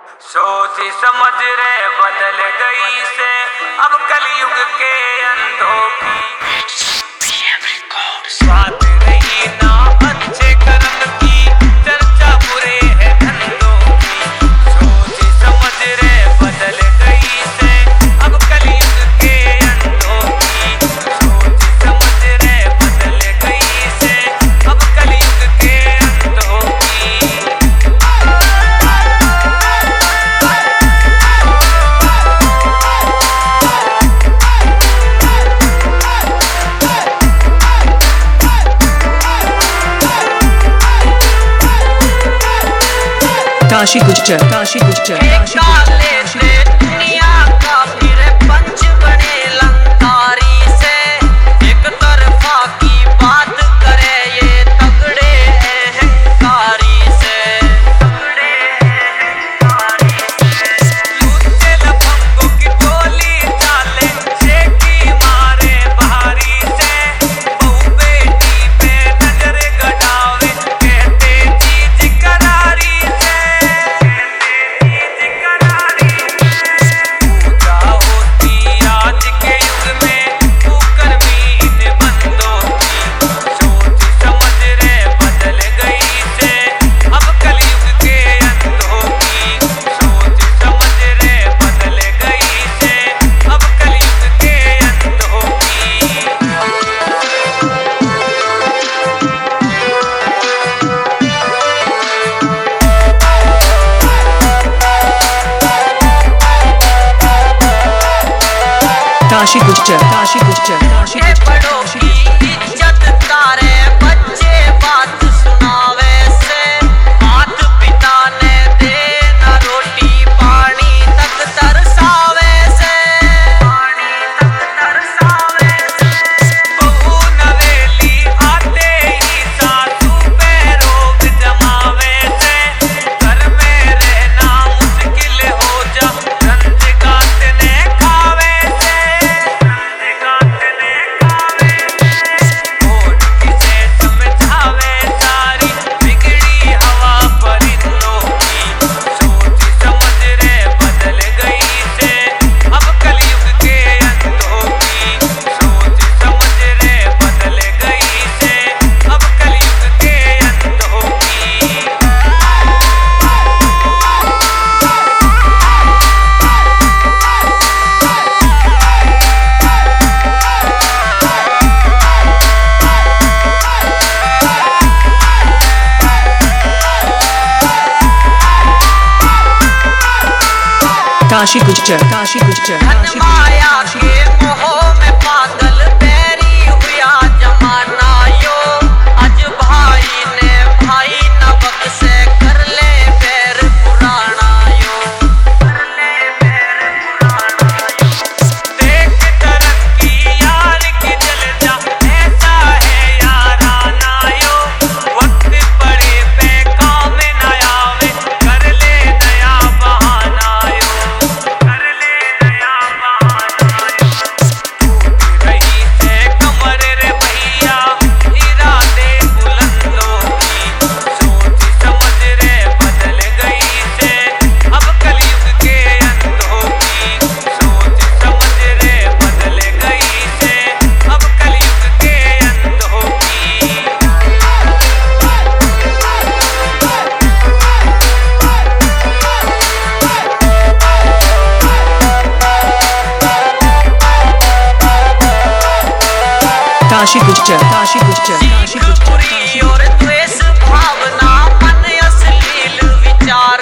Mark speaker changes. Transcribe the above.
Speaker 1: सोच समझ रे बदल गई से अब कलयुग के अंधों की बात रही ना अच्छे कर्म की, चर्चा बुरे है धंधों की। सोच समझ रे बदल गई से अब कलयुग के अंधों की। सोच समझ रे बदल गई से अब कलयुग के अंधों की।
Speaker 2: काशी गुज्जर, काशी गुज्जर, काशी
Speaker 3: काले से दुनिया का फिर पंच बने लंकारी से, एक तरफा की बात करे ये तगड़े अहंकारी से।
Speaker 1: लूटे लफंगों की टोली चाले शेखी मारे भारी से, बहू बेटी पे नजर गड़ावे कहते चीज करारी से। पूजा होती आज के युग में कुकर्मी इन बंदों की। सोच समझ रे बदल गई से अब कलयुग के अंधों की। सोच समझ रे बदल गई से अब कलयुग के अंधों की।
Speaker 2: काशी गुज्जर, काशी गुज्जर, काशी
Speaker 3: ये
Speaker 2: गुज्जर,
Speaker 3: बड़ों
Speaker 2: काशी
Speaker 3: की इज्जत करे बच्चे बात सुनावे से, मात पिता ने दे न रोटी पानी तक तरसावे से।
Speaker 1: बहू नवेली आते ही सासू पे रोग जमावे से, घर में रहना मुश्किल हो जा रंज काटने खावे से। कौन किसे समझावे सारी बिगड़ी हवा परिंदों की। सोच समझ रे बदल गई से अब कलयुग के अंधों की। सोच समझ रे बदल गई से अब कलयुग के अंधों की।
Speaker 2: काशी गुज्जर, काशी गुज्जर, काशी गुज्जर,
Speaker 3: माया
Speaker 2: काशी
Speaker 3: के मोह में पागल बैरी हुआ जमाना यो, आज भाई ने भाई न बख्शे कर ले बैर पुराना यो।
Speaker 1: देख तरक्की यार की जल जा ऐसा है याराना यो। वक्त पड़े पे काम न आवे कर ले नया बहाना यो। कर ले नया बहाना यो। टूट रही से कमर रे भैया इरादे बुलंदों की। सोच समझ रे बदल गई से अब कलयुग के अंधों की। सोच समझ रे बदल गई से अब कलयुग के अंधों की।
Speaker 2: काशी गुज्जर, काशी गुज्जर, काशी गुज्जर, काशी
Speaker 3: और द्वेष भावना मन अश्लील विचार